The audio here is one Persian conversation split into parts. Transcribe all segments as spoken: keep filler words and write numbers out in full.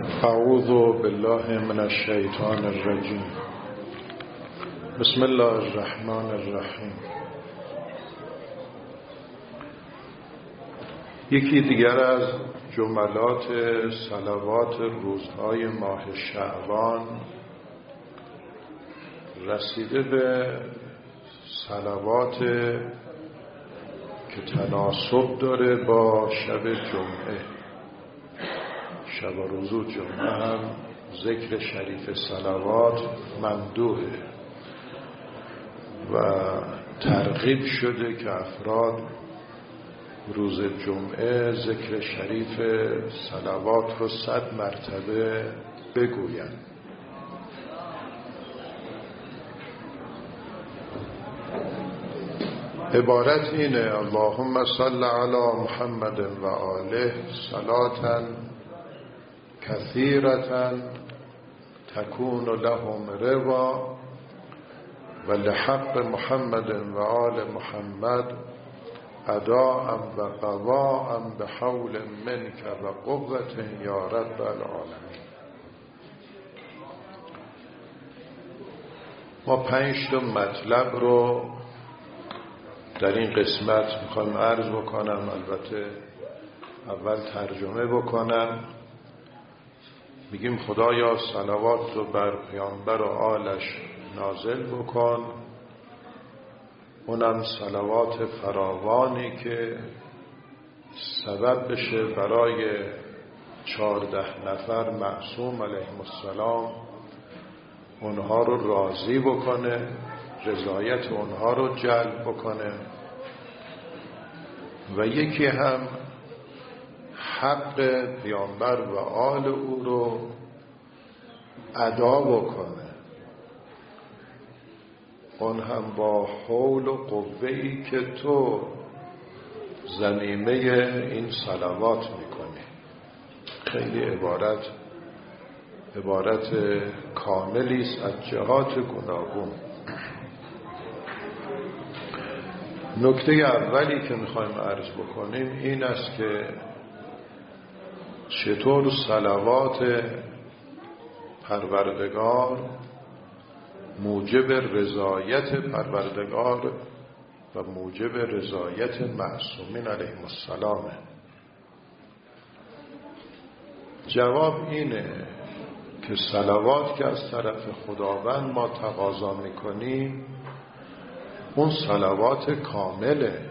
اعوذ بالله من الشیطان الرجیم. بسم الله الرحمن الرحیم. یکی دیگر از جملات صلوات روزهای ماه شعبان رسیده به صلوات که تناسب داره با شب جمعه. شب و روز جمعه هم ذکر شریف صلوات ممدوحه و ترغیب شده که افراد روز جمعه ذکر شریف صلوات رو صد مرتبه بگویند. عبارت اینه: اللهم صل علی محمد و آله صلاة کثیرة تکون لهم رضا و لحق محمد و آل محمد اداء و قضاء بحول منک و قوة یا رب العالمین. ما پنج تا مطلب رو در این قسمت میخوایم عرض بکنم. البته اول ترجمه بکنم. میگیم خدایا صلوات رو بر پیامبر و آلش نازل بکن، اونم صلوات فراوانی که سبب بشه برای چهارده نفر معصوم علیهم السلام اونها رو راضی بکنه، رضایت اونها رو جلب بکنه و یکی هم حق پیامبر و آل او رو ادا بکنه، اون هم با حول و قوه‌ای که تو ضمیمه این صلوات میکنی. خیلی عبارت عبارت کاملی است از جهات گوناگون. نکته اولی که میخوایم عرض بکنیم این است که چطور صلوات پروردگار موجب رضایت پروردگار و موجب رضایت معصومین علیهم السلام. جواب اینه که صلوات که از طرف خداوند ما تقاضا میکنیم اون صلوات کامله،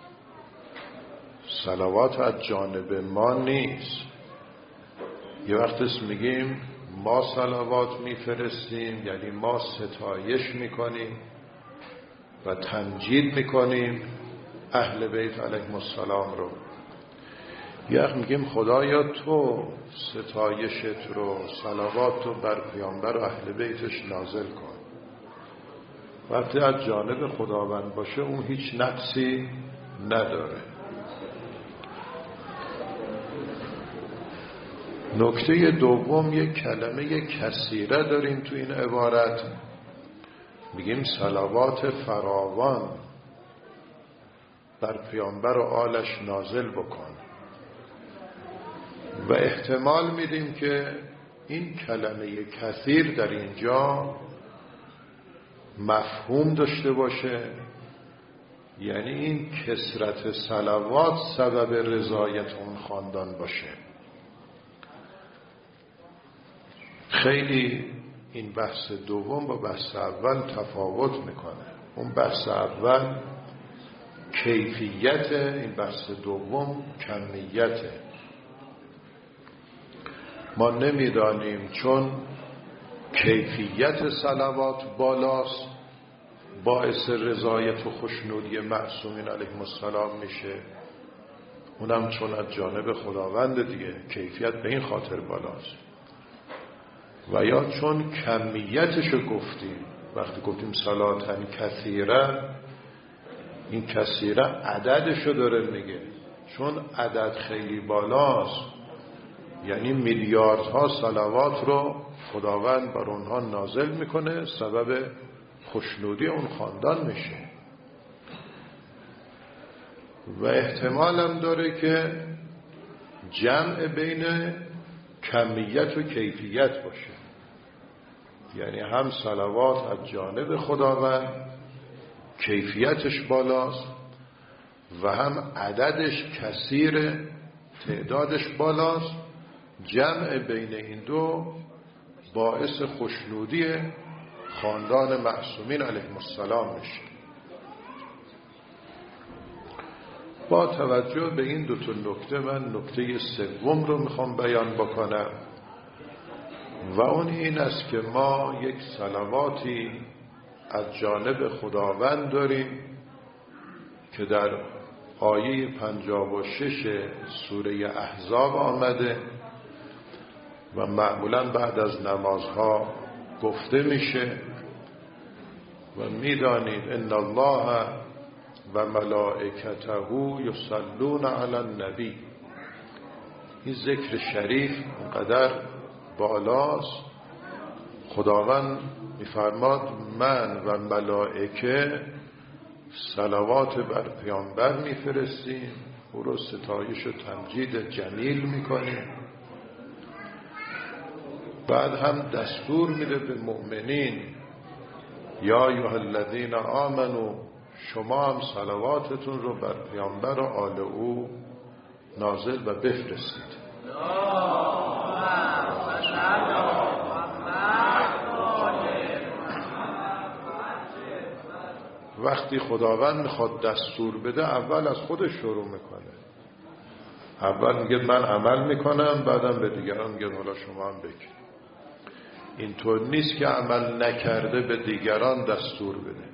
صلوات از جانب ما نیست. یه وقت میگیم ما صلوات میفرستیم یعنی ما ستایش میکنیم و تمجید میکنیم اهل بیت علیهم السلام رو. یه وقت میگیم خدایا تو ستایشت رو، صلوات رو بر پیامبر و اهل بیتش نازل کن. وقتی از جانب خداوند باشه اون هیچ نقصی نداره. نکته دوم یک کلمه کثیره داریم تو این عبارت. میگیم صلوات فراوان بر پیامبر و آلش نازل بکن و احتمال میدیم که این کلمه کثیر در اینجا مفهوم داشته باشه، یعنی این کثرت صلوات سبب رضایت اون خاندان باشه. خیلی این بحث دوم با بحث اول تفاوت میکنه. اون بحث اول کیفیت، این بحث دوم کمیته. ما نمیدانیم چون کیفیت صلوات بالاست باعث رضایت و خوشنودی معصومین علیهم السلام میشه، اونم چون از جانب خداوند دیگه کیفیت به این خاطر بالاست، و یا چون کمیتشو گفتیم. وقتی گفتیم صلاتن کثیره، این کثیره عددشو داره میگه، چون عدد خیلی بالاست یعنی میلیاردها صلوات رو خداوند بر اونها نازل میکنه، سبب خوشنودی اون خاندان میشه. و احتمالم داره که جمع بین کمیت و کیفیت باشه، یعنی هم صلوات از جانب خداوند کیفیتش بالاست و هم عددش کثیر، تعدادش بالاست. جمع بین این دو باعث خوشنودی خاندان معصومین علیهم السلام میشه. با توجه به این دو تا نکته من نکته سوم رو میخوام بیان بکنم و اون این است که ما یک صلواتی از جانب خداوند داریم که در آیه پنجاه و شش سوره احزاب آمده و معمولا بعد از نمازها گفته میشه و میدانید ان الله و ملائکته یصلون علی النبی. این ذکر شریف اونقدر بالاست، خداوند میفرماد من و ملائکه صلوات بر پیامبر میفرستیم، او رو ستایش و تمجید جمیل میکنیم. بعد هم دستور میده به مؤمنین یا ایها الذین آمنو، شما هم صلواتتون رو بر پیامبر و آل او نازل و بفرستید. وقتی خداوند میخواد دستور بده اول از خودش شروع میکنه، اول میگه من عمل میکنم، بعدم به دیگران میگه حالا شما هم بگید. اینطور نیست که عمل نکرده به دیگران دستور بده،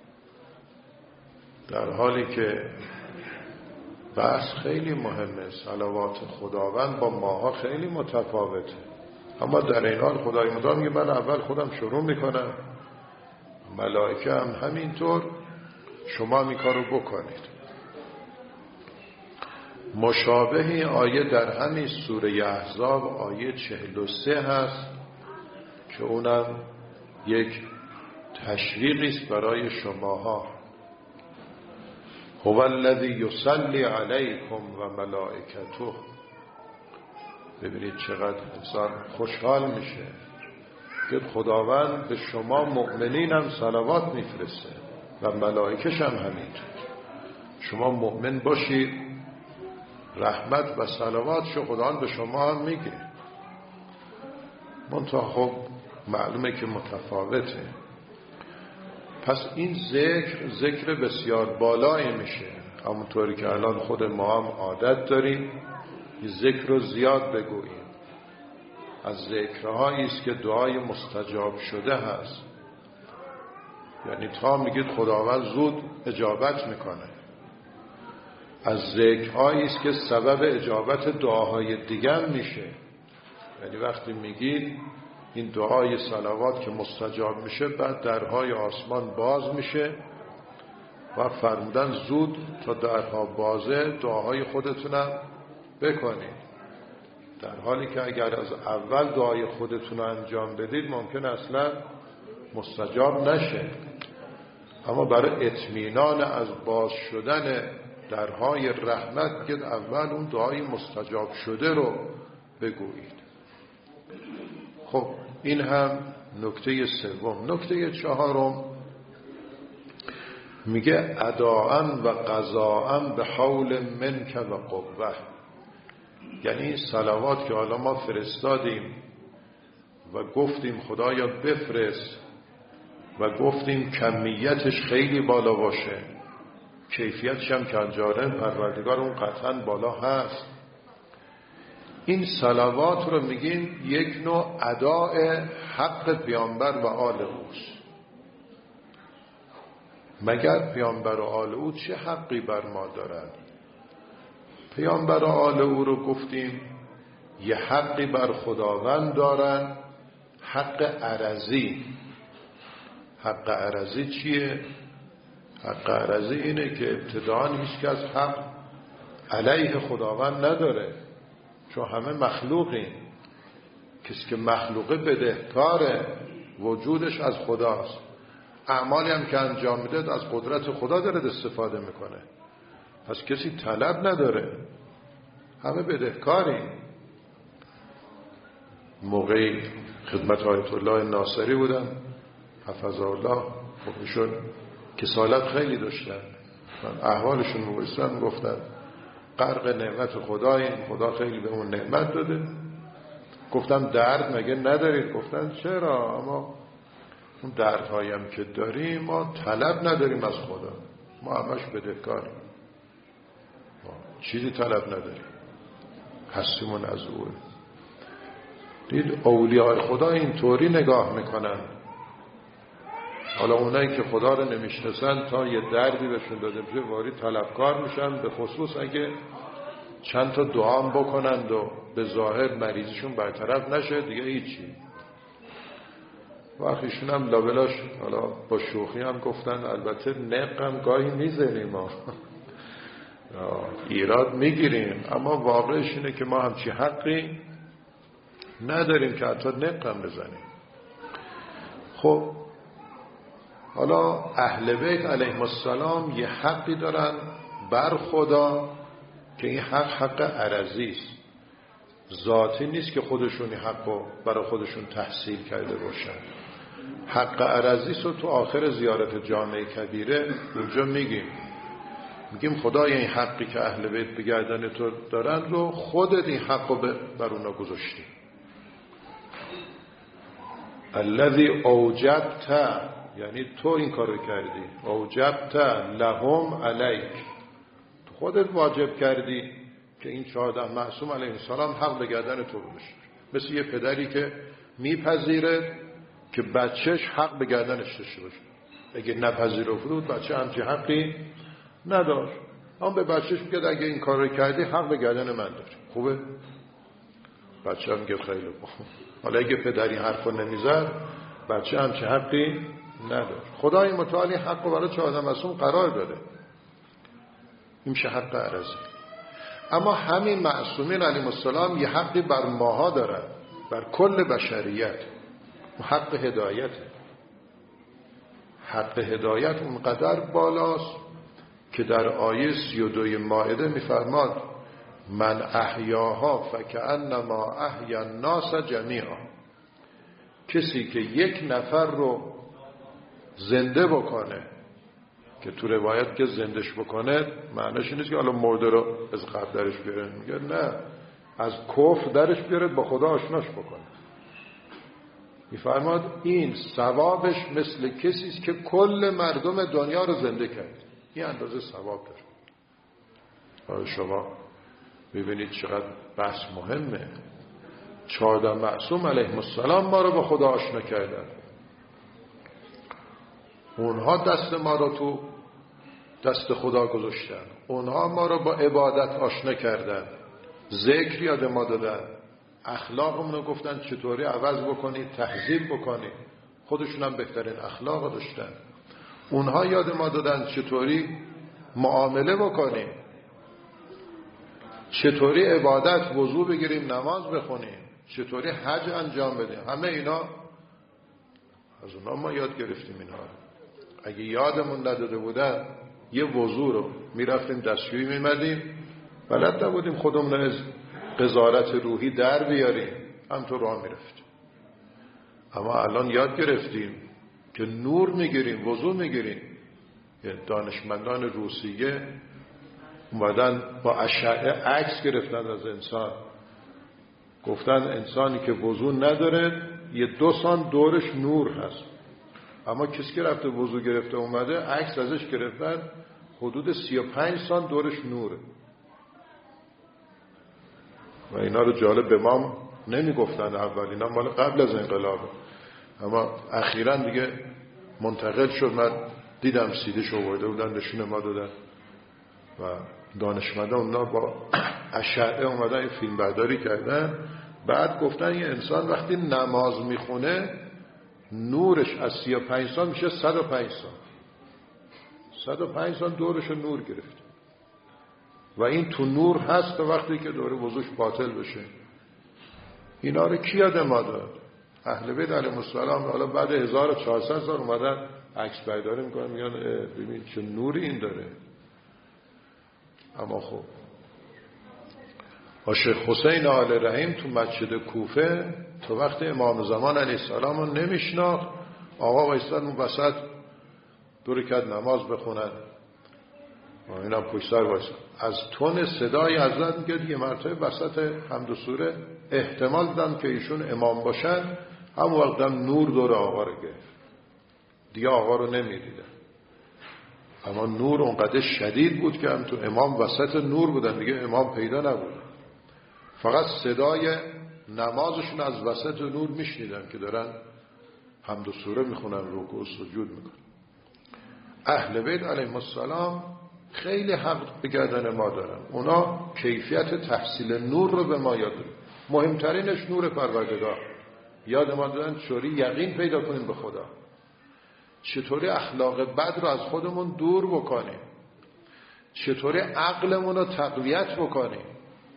در حالی که بحث خیلی مهمه. صلوات خداوند با ماها خیلی متفاوته، اما در این حال خدای متعال میگه من اول خودم شروع میکنم، ملائکه هم همینطور، شما این کارو بکنید. مشابه آیه در همین سوره احزاب آیه چهل و سه هست که اونم یک تشویقی است برای شماها. هو الذی یصلی علیکم و ملائکته. ببینید چقدر انسان خوشحال میشه که خداوند به شما مؤمنین هم صلوات میفرسته و ملائکش هم همینطور. شما مؤمن باشید، رحمت و صلواتشو خداوند به شما هم میگه. منتها خب معلومه که متفاوته. پس این ذکر ذکر بسیار بالایی میشه، همونطوری که الان خود ما هم عادت داریم این ذکر رو زیاد بگوییم. از ذکرهایی است که دعای مستجاب شده هست، یعنی تا میگید خداوند زود اجابت میکنه. از ذکرهایی است که سبب اجابت دعاهای دیگر میشه، یعنی وقتی میگید این دعای صلوات که مستجاب میشه، بعد درهای آسمان باز میشه و فرمودن زود تا درها بازه دعاهای خودتونم بکنید. در حالی که اگر از اول دعای خودتون انجام بدید ممکن اصلا مستجاب نشه. اما برای اطمینان از باز شدن درهای رحمت بگید اول اون دعای مستجاب شده رو بگویید. خب این هم نکته سوم. نکته چهارم میگه اداءً و قضاءً به حول منک و قوه. یعنی صلوات که حالا ما فرستادیم و گفتیم خدایا بفرست و گفتیم کمیتش خیلی بالا باشه، کیفیتش هم که انجاره پروردگار اون قطعاً بالا هست. این صلوات رو میگیم یک نوع اداء حق پیامبر و آل اوست. مگر پیامبر و آل او چه حقی بر ما دارند؟ پیامبر و آل او رو گفتیم یه حقی بر خداوند دارن، حق عرضی. حق عرضی چیه؟ حق عرضی اینه که ابتداءً هیچ کس حق علیه خداوند نداره، چون همه مخلوقیم. کسی که مخلوقه بدهکاره، وجودش از خداست، اعمالی هم که انجام میده از قدرت خدا داره استفاده میکنه، پس کسی طلب نداره، همه بدهکاریم. موقعی خدمت آیت الله ناصری بودم حفظه الله، خب ایشون کسالت خیلی داشتن، من احوالشون می‌پرسیدم گفتن غرق نعمت خداییم، خدا خیلی به اون نعمت داده. گفتم درد مگه ندارید؟ گفتن چرا، اما اون دردهایی هم که داریم ما طلب نداریم از خدا، ما همش بدهکاریم، ما چیزی طلب نداریم، هستیمون از اوه. دید اولیاء خدا اینطوری نگاه میکنن. حالا اونایی که خدا رو نمیشناسن تا یه دردی بهشون داده بشه واری طلبکار میشن، به خصوص اگه چند تا دعام بکنند و به ظاهر مریضشون برطرف نشه دیگه هیچی. وقتیشون هم لابلاش حالا با شوخی هم گفتن البته نقم گاهی میزنیم ما ایراد میگیریم، اما واقعش اینه که ما همچی حقی نداریم که حتی نقم بزنیم. خب حالا اهل بیت علیهم السلام یه حقی دارن بر خدا که این حق حق عرضی است، ذاتی نیست که خودشون این حق رو برای خودشون تحصیل کرده باشن. حق عرضی است و تو آخر زیارت جامع کبیره اونجا میگیم میگیم خدای این حقی که اهل بیت به گردن تو دارن رو خودت این حق رو بر اونا گذاشتی. الذی اوجبت، یعنی تو این کارو کردی، اوجبت لهم علیک، تو خودت واجب کردی که این چهارده معصوم علیه السلام حق به گردن تو گذاشت. مثل یه پدری که میپذیره که بچهش حق به گردنش داشته باشه. اگه نپذیره بود بچه همچی حقی نداشت. اما به بچهش میگه اگه این کار رو کردی حق به گردن من داری. خوبه؟ بچه هم میگه خیلی خوب. حالا اگه پدر این حرف رو نمیزد بچه همچی حقی نداشت. خدای متعال این حق رو برای چهارده معصوم قرار داده، این میشه حق عرضی. اما همین معصومین علیهم السلام یه حقی بر ماها دارن، بر کل بشریت، حق هدایت. حق هدایت اونقدر بالاست که در آیه سی و دوی مائده میفرماد من احیاها فکأنما احیا الناس جمیعا، کسی که یک نفر رو زنده بکنه، که تو روایت که زندش بکنه معنیش نیست که حالا مرده رو از قبر درش بیاره، میگه نه، از کفر درش بیاره با خدا آشناش بکنه. میفرماد این ثوابش مثل کسی است که کل مردم دنیا رو زنده کرد. این اندازه ثواب داره. حالا شما ببینید چقدر بحث مهمه. چهارده معصوم علیهم السلام ما رو با خدا آشنا کردن. اونها دست ما رو تو دست خدا گذاشتن، اونها ما رو با عبادت آشنا کردن، ذکر یاد ما دادن، اخلاقمون رو گفتن چطوری عوض بکنید، تهذیب بکنید. خودشون هم بهترین اخلاق داشتن. اونها یاد ما دادن چطوری معامله بکنیم، چطوری عبادت وضو بگیریم، نماز بخونیم، چطوری حج انجام بدیم. همه اینا از اونها ما یاد گرفتیم. اینا اگه یادمون نداده بودن یه وضو رو میرفتیم دستشویی میمدیم، بلد نبودیم خودمون از قضاوت روحی در بیاریم، همطور راه میرفتیم. اما الان یاد گرفتیم که نور میگیریم، وضو میگیریم. دانشمندان روسیه اومدن با اشعه عکس گرفتن از انسان، گفتن انسانی که وضو نداره یه دو سان دورش نور هست، اما کسی که رفته وضو گرفته اومده عکس ازش گرفتن حدود سی و پنج سان دورش نوره. و اینا رو جالب به ما نمی گفتن اول، اینا مال قبل از انقلاب، اما اخیراً دیگه منتقل شد. من دیدم سیدیش آورده بودن نشون ما دادن و دانشمندان اونا با اشعه اومدن این فیلم برداری کردن. بعد گفتن یه انسان وقتی نماز میخونه نورش از سی و پنج سان میشه صد و پنج سان، صد و پنج سان دورش نور گرفت و این تو نور هست تا وقتی که دور وضوش باطل بشه. اینا رو کی یاد ما داد؟ اهل بیت علیهم السلام. حالا بعد هزار و چهارصد سال اومدن عکس برداری میکنن، میگن ببین چه نوری این داره. اما خب با شیخ حسین آل رحیم تو مسجد کوفه تو وقت امام زمان علیه السلام رو نمیشناخت، آقا وایستادن اون وسط دو رکعت نماز بخونن، اینا پشت سر وایستادن، از تون صدای حضرت میگه دیگه مرتبه وسط حمد و سوره احتمال دادن که ایشون امام باشن، همون وقت هم نور دور آقا رو گرفت، دیگه آقا رو نمیدیدن. اما نور اونقدر شدید بود که هم تو امام وسط نور بودن، دیگه امام پیدا نبود، فقط صدای نمازشون از وسط نور میشنیدن که دارن حمد و سوره میخونن، رکوع و سجود میکنن. اهل بیت علیهم السلام خیلی حق به گردن ما دارن، اونا کیفیت تحصیل نور رو به ما یاد دادن، مهمترینش نور پروردگار. یاد ما دادن چطوری یقین پیدا کنیم به خدا، چطوری اخلاق بد رو از خودمون دور بکنیم، چطوری عقلمون رو تقویت بکنیم.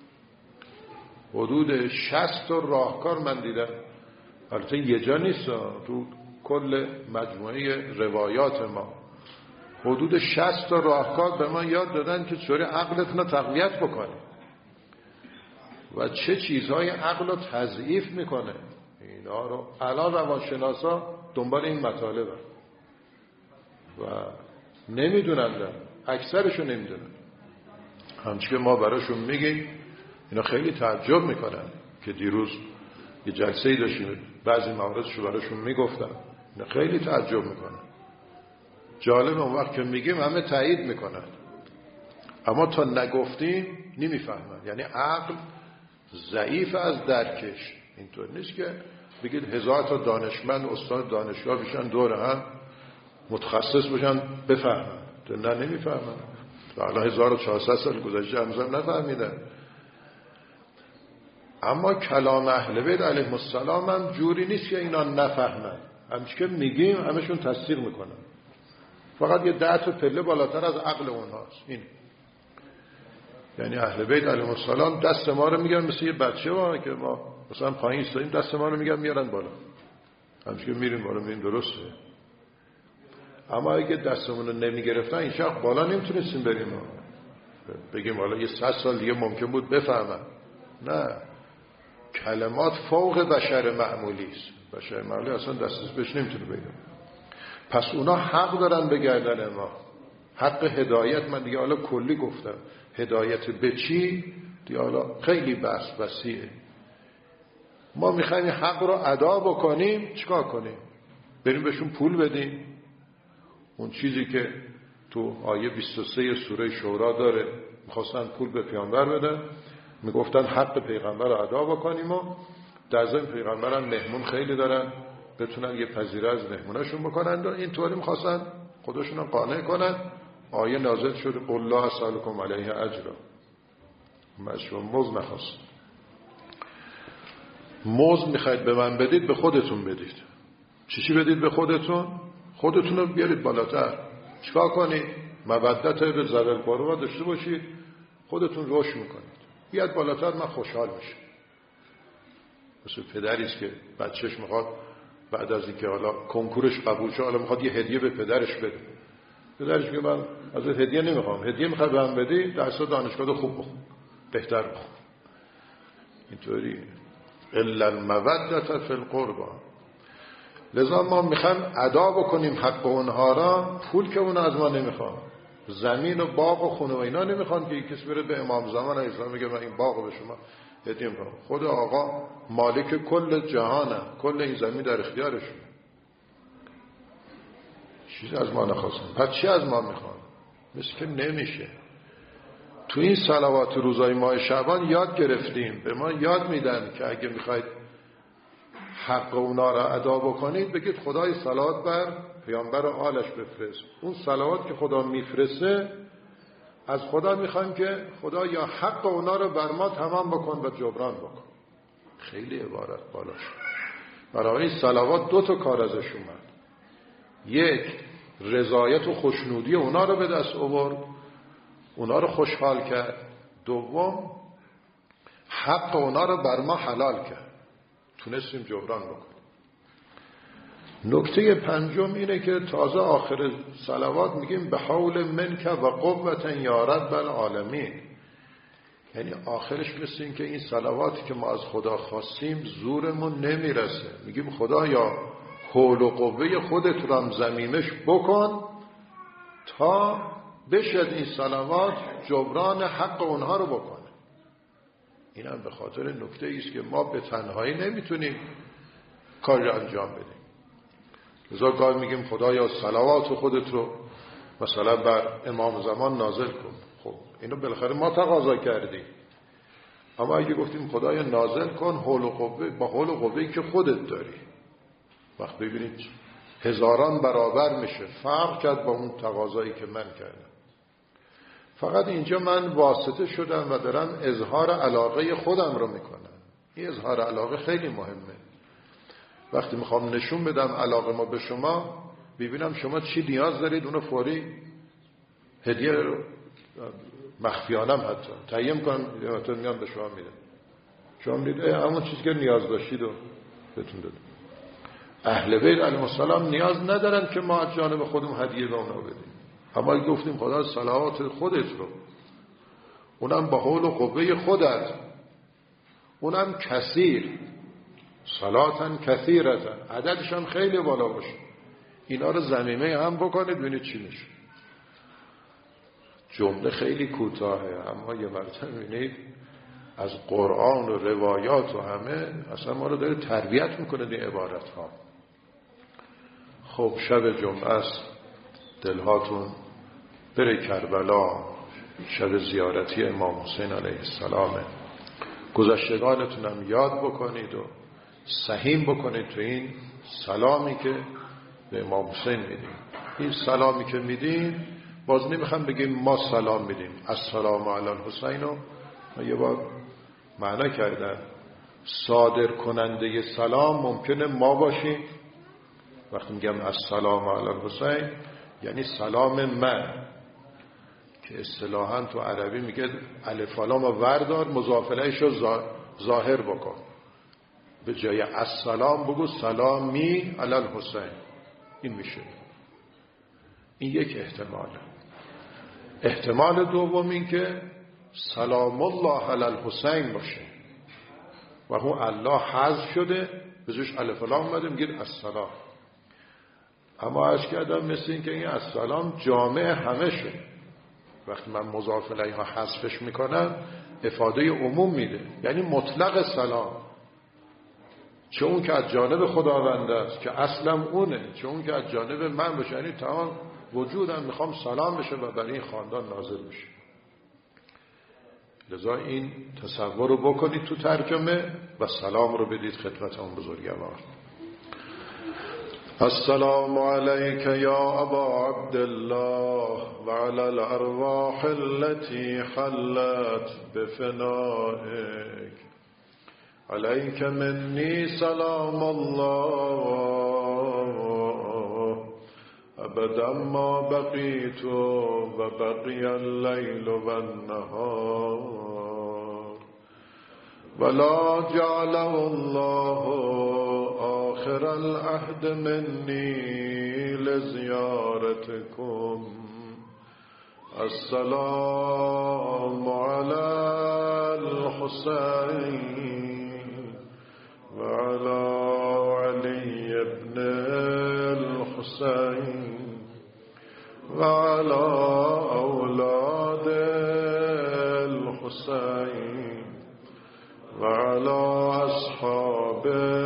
حدود شصت راهکار من دیدم، البته یه جا نیست، تو کل مجموعه روایات ما حدود شصت راهکار به ما یاد دادن که چطوری عقلتون رو تقویت بکنیم و چه چیزهای عقل رو تضعیف میکنه. اینا رو الان روانشناسا دنبال این مطالبه و نمیدونن، اکثرشون نمیدونن. همچنین که ما براشون میگیم اینا خیلی تعجب میکنن که دیروز یه جلسه‌ای داشتیم، بعضی مواردشو براشون میگفتم، اینا خیلی تعجب میکنن. جالب اون وقت که میگیم همه تایید میکنن، اما تا نگفتیم نمیفهمن. یعنی عقل ضعیف از درکش. اینطور نیست که بگید هزار تا دانشمند استاد دانشگاه بشن دور هم متخصص بشن بفهمن، تو نه نمیفهمن. حالا هزار و چهارصد سال گذشته هنوزم نفهمیدن. اما کلام اهل بیت علیهم السلام هم جوری نیست که اینا نفهمن، همچی که میگیم همشون تصدیق میکنن، فقط یه ده تا پله بالاتر از عقل اونهاست. این یعنی اهل بیت علیهم السلام دست ما رو میگن مثل یه بچه ها که ما مثلا پایین ایستادیم دست ما رو میگن میارن بالا، همچی که میریم بالا میریم، درسته. اما اگه دستمون رو نمیگرفتن این شخص بالا نمیتونستیم بریم، بگیم حالا یه صد سال دیگه ممکن بود بفهمن. نه، کلمات فوق بشر معمولی است، بشر معمولی اصلا دستش بهش نمیتونه بگم. پس اونا حق دارن به گردن ما، حق هدایت. من دیگه حالا کلی گفتم هدایت به چی دیگه حالا خیلی بحث وسیعه. ما میخوایم حق رو ادا بکنیم، چیکار کنیم؟ بریم بهشون پول بدیم؟ اون چیزی که تو آیه بیست و سه سوره شورا داره، میخواستن پول به پیامبر بدن، میگفتن حق پیغمبر رو ادا بکنیم و در ضمن پیغمبر هم مهمون خیلی دارن، بتونن یه پذیره از مهمونشون بکنن و اینطوری میخواستن خودشون رو قانع کنن. آیه نازل شد قل لا اسألکم علیه اجرا، مشروع مزد نخواست. مزد میخواید به من بدید، به خودتون بدید. چی چی بدید به خودتون؟ خودتون رو بیارید بالاتر. چیکار کنید؟ مودت به ذوی القربا داشته باشید، خودتون روش میکنید، بیاد بالاتر، من خوشحال میشم. مثل پدری است که بچهش میخواد بعد از اینکه حالا کنکورش قبول شد حالا میخواد یه هدیه به پدرش بده، پدرش میگه من ازت هدیه نمیخوام، هدیه میخواد به من بدی درس دانشگاه خوب بخون، بهتر بخون. اینطوری الا المودة فی القربى. لذا ما میخوایم ادا بکنیم حق اونها را، پول که اونا از ما نمیخوان، زمین و باغ و خونه و اینا نمیخوان که کسی بره به امام زمان اسلام میگه من این باغ به شما هدیه میکنم. خود آقا مالک کل جهانه، کل این زمین در اختیارشونه، چیزی از ما نخواستن. پس چی از ما میخوان؟ مثل که نمیشه. تو این صلوات روزای ماه شعبان یاد گرفتیم، به ما یاد میدن که اگه میخواید حق اونا را ادا بکنید بگید خدای صلوات بر پیامبر و آلش بفرست. اون صلوات که خدا میفرسته از خدا میخوایم که خدا یا حق اونا رو بر ما تمام بکن و جبران بکن. خیلی عبارت بالاش. برای این صلوات دو تا کار ازش اومد، یک رضایت و خوشنودی اونا رو به دست آورد، اونا رو خوشحال کرد، دوم حق اونا رو بر ما حلال کرد، تونستیم جبران بکنیم. نکته پنجم اینه که تازه آخر صلوات میگیم به حول منک و قوت یا رب العالمین، یعنی آخرش مثل این که این صلواتی که ما از خدا خواستیم زورمون نمیرسه، میگیم خدایا حول و قوه خودت رو هم ضمیمش بکن تا بشد این صلوات جبران حق اونها رو بکنه. این هم به خاطر نکته ایست که ما به تنهایی نمیتونیم کار انجام بدیم. لذا گاهی میگیم خدایا صلوات خودت رو مثلا بر امام زمان نازل کن. خب اینو بالاخره ما تقاضا کردیم، اما اگه گفتیم خدایا نازل کن حول و قوه، با حول و قوه‌ای که خودت داری، وقت ببینید هزاران برابر میشه فرق کرد با اون تقاضایی که من کردم. فقط اینجا من واسطه شدم و دارم اظهار علاقه خودم رو میکنم. این اظهار علاقه خیلی مهمه. وقتی میخوام نشون بدم علاقه ما به شما، ببینم شما چی نیاز دارید، اونو فوری هدیه رو مخفیانم حتی تهیه کنم حتی میان به شما میدم. شما میدید همون چیزی که نیاز داشتید رو بهتون دادم. اهل بیت علیهم السلام نیاز ندارن که ما از جانب خودمون هدیه به اونا بدیم، اما اگه گفتیم خدا صلوات خودت رو، اونم با حول و قوه خودت، اونم کثیر، صلاتن کثیرتن، عددش هم خیلی بالا باشه، اینا رو ضمیمه هم بکنید ببینید چی میشه. جمله خیلی کوتاهه اما یه مرتبه ببینید از قرآن و روایات و همه اصلا ما رو داره تربیت میکنه این عبارت ها. خب شب جمعه است، دلهاتون بره کربلا، شب زیارتی امام حسین علیه السلامه. گذشتگانتون هم یاد بکنید و سهیم بکنید تو این سلامی که به امام حسین میدیم. این سلامی که میدیم باز نمیخوام بگیم ما سلام میدیم، السلام علی الحسین رو ما یه بار معنا کردن. صادر کننده سلام ممکنه ما باشیم. وقتی میگم السلام علی الحسین یعنی سلام من، که اصطلاحاً تو عربی میگه الف و لام رو وردار مضافلهش رو ظاهر بکن، به جای السلام بگو سلامی علی الحسین. این میشه. این یک احتماله. احتمال دوم این که سلام الله علی الحسین باشه و اون الله حذف شده به جاش الف و لام اومده میگید السلام. اما عرض کردم مثل این که این السلام جامع همه شه. وقتی من مضاف الیه ها حذفش میکنم افاده عموم میده، یعنی مطلق سلام، چه اون که از جانب خداوند است که اصلا اونه، چه اون که از جانب من باشه، یعنی تمام وجودم میخوام سلام بشه و برای این خاندان نازل بشه. لذا این تصور رو بکنید تو ترجمه و سلام رو بدید خدمت اون بزرگوار. السلام علیک یا ابا عبدالله و علی الارواح التي حلت بفنائک، علیک منی سلام الله ابدا ما بقیت و بقی اللیل و النهار ولا جعله الله آخر العهد منی لزیارتکم. السلام علی الحسین و علی علی ابن الحسین و علی اولاد الحسین و علی اصحاب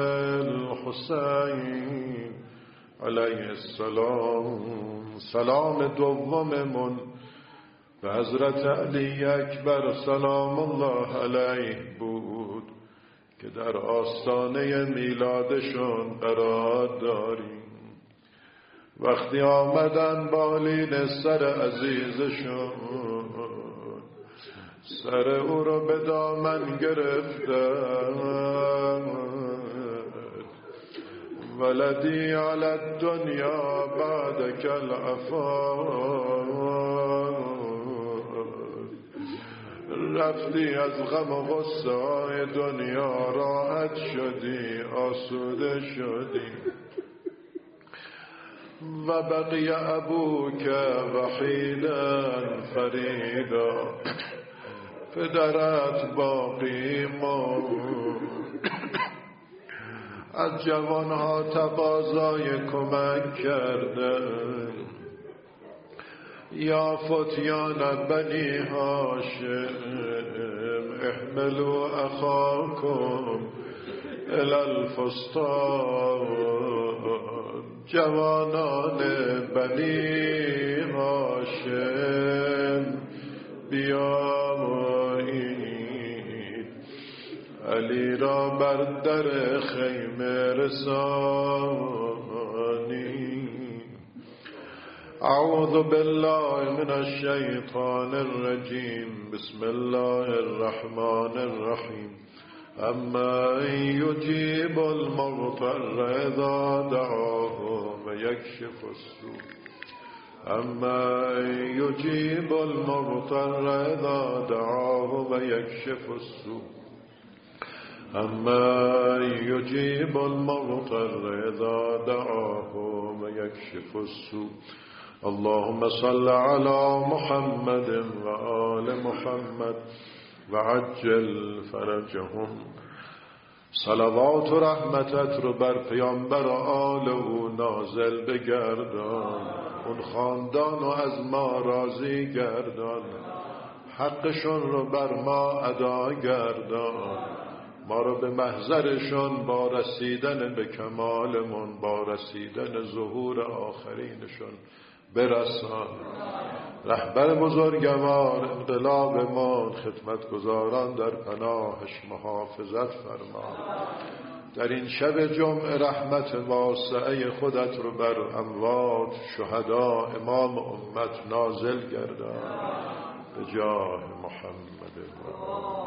الحسین علیه السلام. سلام دوممون به حضرت علی اکبر سلام الله علیه بود که در آستانه میلادشون قرار داریم. وقتی آمدن بالین سر عزیزشون، سر او رو به دامن گرفتن، ولدی علی الدنیا بعدک العفا، رفتی از غم و غصه های دنیا راحت شدی، آسوده شدی. و بقی ابوک وحیدا فریدا، پدرت باقی ماند. از جوانها تقاضای کمک کردن. یا فتیان بنی هاشم احملوا اخاکم الی الفستان. جوانان بنی هاشم بیایید علی را بر در خیمه رسانی. اعوذ بالله من الشیطان الرجیم. بسم الله الرحمن الرحیم. اما یجیب المضطر اذا دعاه و یکشف السوء. اما یجیب المضطر اذا دعاه و یکشف السوء. اما یجیب المضطر اذا دعاه و یکشف السوء. اللهم صل على محمد و آل محمد و عجل فرجهم. صلوات و رحمتت رو بر پیامبر و آل او نازل بگردان. اون خاندان و از ما راضی گردان. حقشون رو بر ما ادا گردان. ما رو به محضرشون با رسیدن به کمالمون، با رسیدن ظهور آخرینشون برسان. رهبر بزرگوار انقلاب ما، خدمتگزاران در پناهش محافظت فرما. در این شب جمعه رحمت واسعه خودت رو بر اموات شهدا امام امت نازل گردان به جاه محمد.